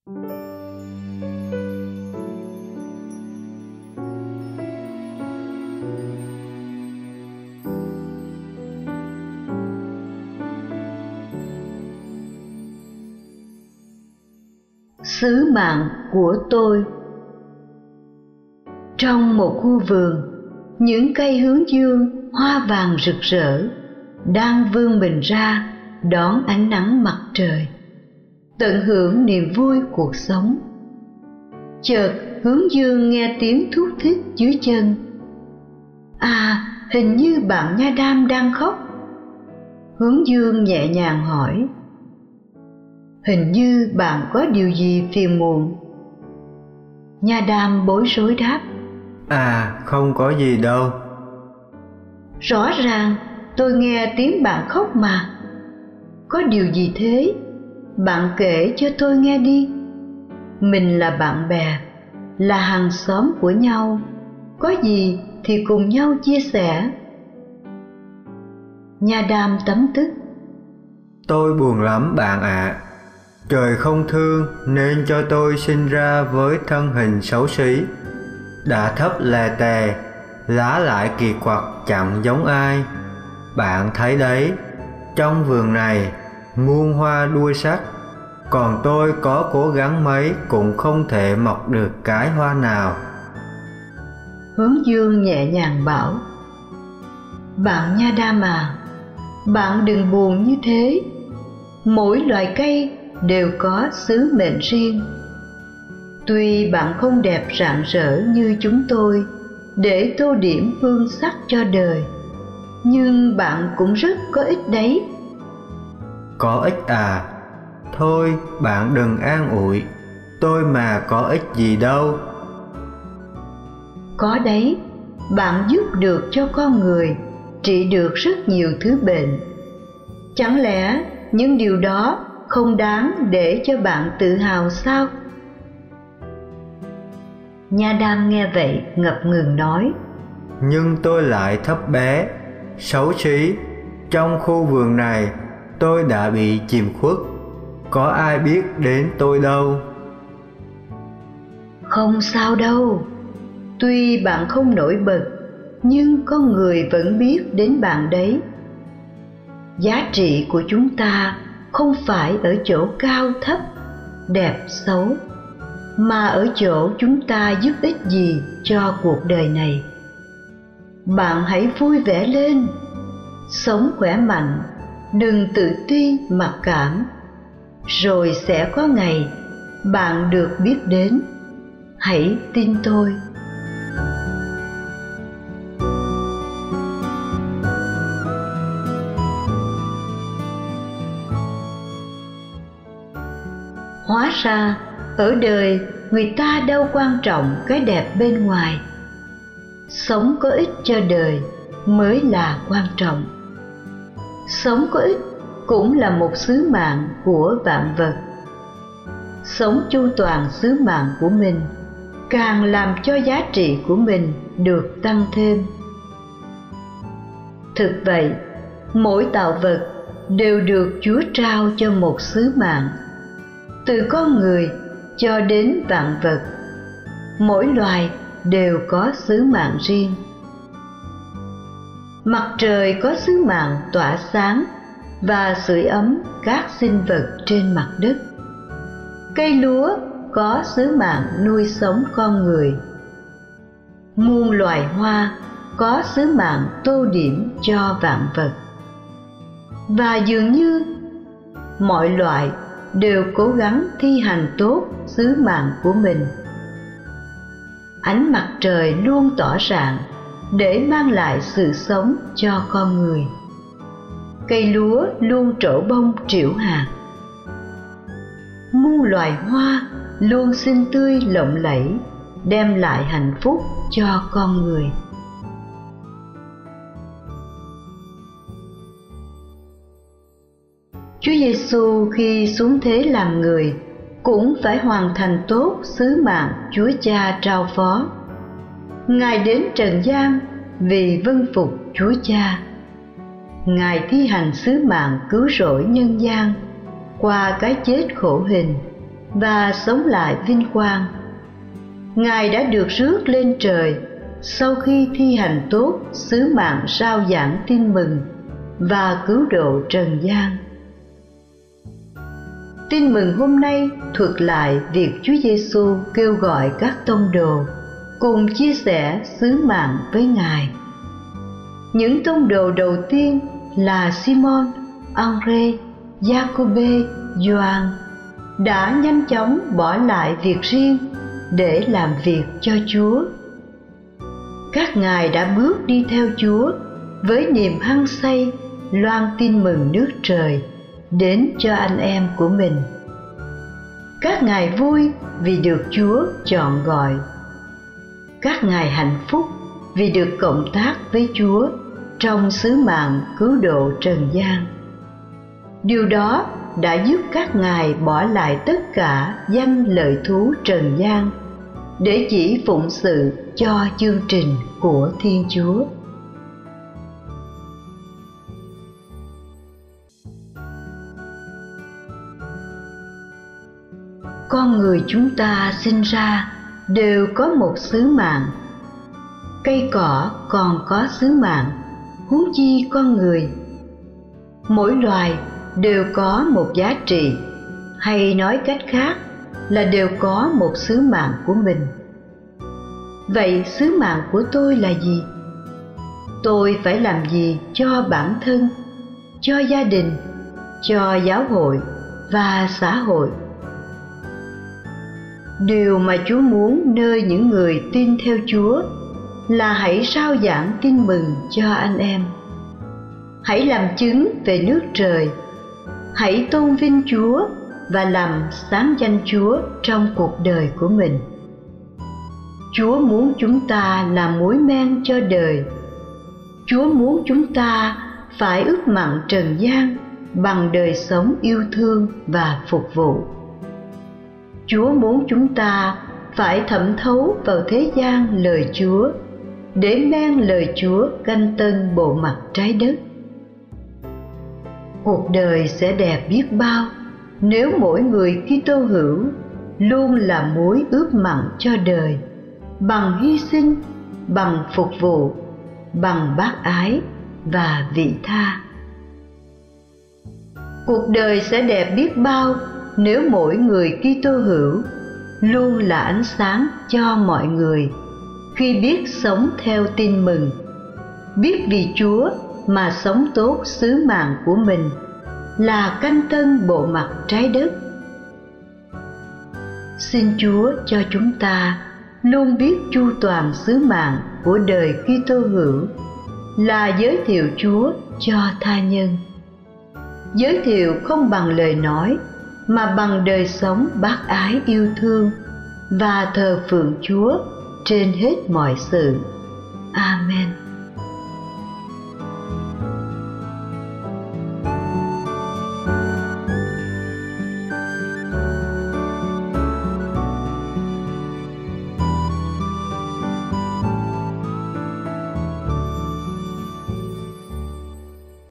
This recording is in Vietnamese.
Sứ mạng của tôi. Trong một khu vườn, những cây hướng dương hoa vàng rực rỡ đang vươn mình ra đón ánh nắng mặt trời, tận hưởng niềm vui cuộc sống. Chợt hướng dương nghe tiếng thút thít dưới chân. À, hình như bạn Nha Đam đang khóc. Hướng dương nhẹ nhàng hỏi: Hình như bạn có điều gì phiền muộn? Nha Đam bối rối đáp: Không có gì đâu. Rõ ràng tôi nghe tiếng bạn khóc mà. Có điều gì thế? Bạn kể cho tôi nghe đi. Mình là bạn bè, là hàng xóm của nhau, có gì thì cùng nhau chia sẻ. Nha Đam tấm tức: Tôi buồn lắm bạn ạ. Trời không thương nên cho tôi sinh ra với thân hình xấu xí, đã thấp lè tè, lá lại kỳ quặc chẳng giống ai. Bạn thấy đấy, trong vườn này muôn hoa đua sắc, còn tôi có cố gắng mấy cũng không thể mọc được cái hoa nào. Hướng dương nhẹ nhàng bảo: Bạn Nha Đam à, bạn đừng buồn như thế. Mỗi loài cây đều có sứ mệnh riêng. Tuy bạn không đẹp rạng rỡ như chúng tôi để tô điểm hương sắc cho đời, nhưng bạn cũng rất có ích đấy. Có ích à? Thôi bạn đừng an ủi, tôi mà có ích gì đâu. Có đấy, bạn giúp được cho con người trị được rất nhiều thứ bệnh. Chẳng lẽ những điều đó không đáng để cho bạn tự hào sao? Nha Đam nghe vậy ngập ngừng nói: Nhưng tôi lại thấp bé, xấu xí. Trong khu vườn này tôi đã bị chìm khuất, có ai biết đến tôi đâu. Không sao đâu. Tuy bạn không nổi bật, nhưng con người vẫn biết đến bạn đấy. Giá trị của chúng ta không phải ở chỗ cao thấp, đẹp xấu, mà ở chỗ chúng ta giúp ích gì cho cuộc đời này. Bạn hãy vui vẻ lên, sống khỏe mạnh, đừng tự ti mặc cảm, rồi sẽ có ngày bạn được biết đến. Hãy tin tôi. Hóa ra ở đời người ta đâu quan trọng cái đẹp bên ngoài. Sống có ích cho đời mới là quan trọng. Sống có ích cũng là một sứ mạng của vạn vật. Sống chu toàn sứ mạng của mình càng làm cho giá trị của mình được tăng thêm. Thực vậy, mỗi tạo vật đều được Chúa trao cho một sứ mạng. Từ con người cho đến vạn vật, mỗi loài đều có sứ mạng riêng. Mặt trời có sứ mạng tỏa sáng và sưởi ấm các sinh vật trên mặt đất. Cây lúa có sứ mạng nuôi sống con người. Muôn loài hoa có sứ mạng tô điểm cho vạn vật. Và dường như mọi loài đều cố gắng thi hành tốt sứ mạng của mình. Ánh mặt trời luôn tỏ rạng để mang lại sự sống cho con người. Cây lúa luôn trổ bông trĩu hạt. Muôn loài hoa luôn xinh tươi lộng lẫy, đem lại hạnh phúc cho con người. Chúa Giêsu khi xuống thế làm người cũng phải hoàn thành tốt sứ mạng Chúa Cha trao phó. Ngài đến trần gian vì vâng phục Chúa Cha. Ngài thi hành sứ mạng cứu rỗi nhân gian qua cái chết khổ hình và sống lại vinh quang. Ngài đã được rước lên trời sau khi thi hành tốt sứ mạng rao giảng tin mừng và cứu độ trần gian. Tin mừng hôm nay thuật lại việc Chúa Giêsu kêu gọi các tông đồ cùng chia sẻ sứ mạng với Ngài. Những tông đồ đầu tiên là Simon, Andrê, Giacôbê, Gioan đã nhanh chóng bỏ lại việc riêng để làm việc cho Chúa. Các ngài đã bước đi theo Chúa với niềm hăng say loan tin mừng nước trời đến cho anh em của mình. Các ngài vui vì được Chúa chọn gọi. Các ngài hạnh phúc vì được cộng tác với Chúa trong sứ mạng cứu độ trần gian. Điều đó đã giúp các ngài bỏ lại tất cả danh lợi thú trần gian để chỉ phụng sự cho chương trình của Thiên Chúa. Con người chúng ta sinh ra đều có một sứ mạng. Cây cỏ còn có sứ mạng, huống chi con người. Mỗi loài đều có một giá trị, hay nói cách khác là đều có một sứ mạng của mình. Vậy sứ mạng của tôi là gì? Tôi phải làm gì cho bản thân, cho gia đình, cho giáo hội và xã hội? Điều mà Chúa muốn nơi những người tin theo Chúa là hãy rao giảng tin mừng cho anh em. Hãy làm chứng về nước trời. Hãy tôn vinh Chúa và làm sáng danh Chúa trong cuộc đời của mình. Chúa muốn chúng ta là muối men cho đời. Chúa muốn chúng ta phải ướp mặn trần gian bằng đời sống yêu thương và phục vụ. Chúa muốn chúng ta phải thẩm thấu vào thế gian lời Chúa, để men lời Chúa canh tân bộ mặt trái đất. Cuộc đời sẽ đẹp biết bao nếu mỗi người Kitô hữu luôn là muối ướp mặn cho đời, bằng hy sinh, bằng phục vụ, bằng bác ái và vị tha. Cuộc đời sẽ đẹp biết bao nếu mỗi người Kitô hữu luôn là ánh sáng cho mọi người khi biết sống theo tin mừng, biết vì Chúa mà sống tốt sứ mạng của mình là canh tân bộ mặt trái đất. Xin Chúa cho chúng ta luôn biết chu toàn sứ mạng của đời Kitô hữu là giới thiệu Chúa cho tha nhân. Giới thiệu không bằng lời nói mà bằng đời sống bác ái yêu thương và thờ phượng Chúa trên hết mọi sự. Amen.